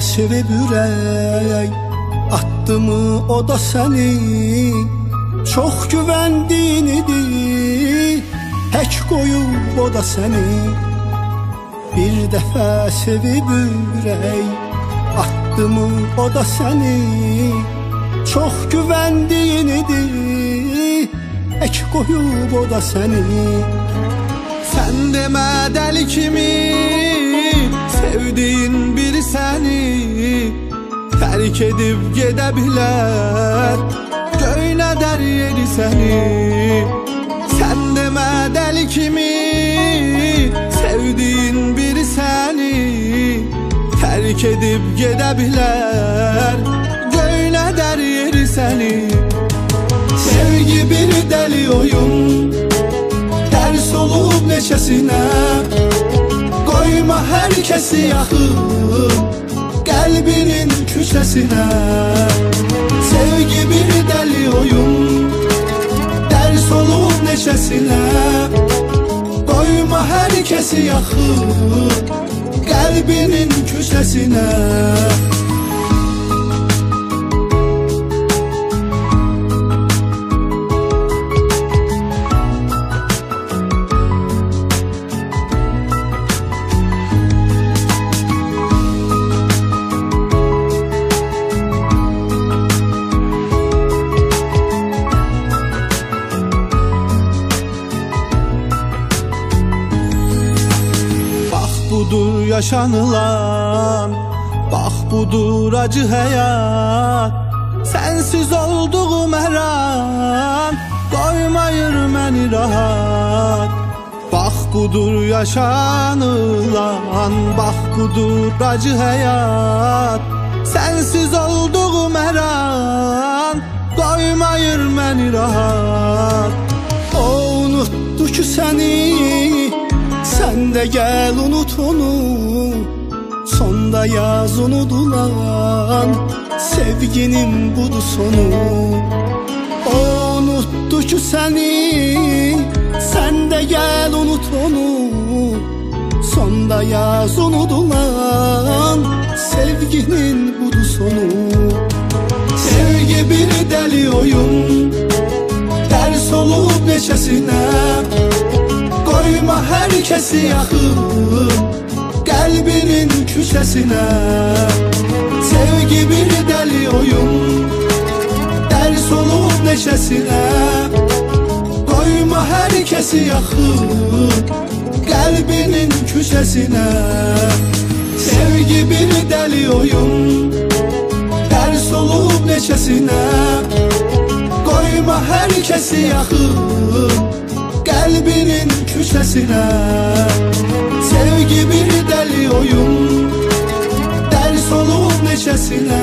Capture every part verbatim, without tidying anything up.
sevib ürək attı mı o da səni, çox güvəndiyinidir, tək qoyub o da səni. Bir dəfə sevib ürək attı mı o da səni, çox güvəndiyinidir, tək qoyub o da səni. Sən demə dəli kimi sevdiyin biri səni tərk edib gedə bilər, göynədər yeri səni. Sən demə dəli kimi sevdiyin biri səni tərk edib gedə bilər, göynədər yeri səni. Sevgi bir dəli oyun, dərs olub neçəsinə, qoyma hər kəsi yaxın qəlbinin küçəsinə. Sevgi bir dəli oyun, dərs olub neçəsinə, qoyma hər kəsi yaxın qəlbinin küçəsinə. Budur yaşanılan, bax budur acı həyat, sənsiz olduğum hər an qoymayır məni rahat. Bax budur yaşanılan, bax budur acı həyat, sənsiz olduğum hər an qoymayır məni rahat. O unutdu ki səni, sən də gəl unut onu, sonda yaz unudulan sevginin budur sonu. O unutdu ki səni, sən də gəl unut onu, sonda yaz unudulan sevginin budur sonu. Sevgi bir dəli oyun, dərs olub neçəsinə, qoyma hər kəsi yaxın qəlbinin küçəsinə. Sevgi bir dəli oyun, dərs olub neçəsinə, qoyma hər kəsi yaxın qəlbinin küçəsinə. Sevgi bir dəli oyun, dərs olub neçəsinə, qoyma hər kəsi yaxın qəlbinin küçəsinə. Sevgi bir dəli oyun, dərs olub neçəsinə,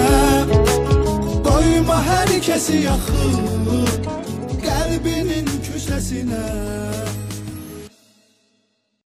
qoyma hər kəsi yaxın qəlbinin küçəsinə.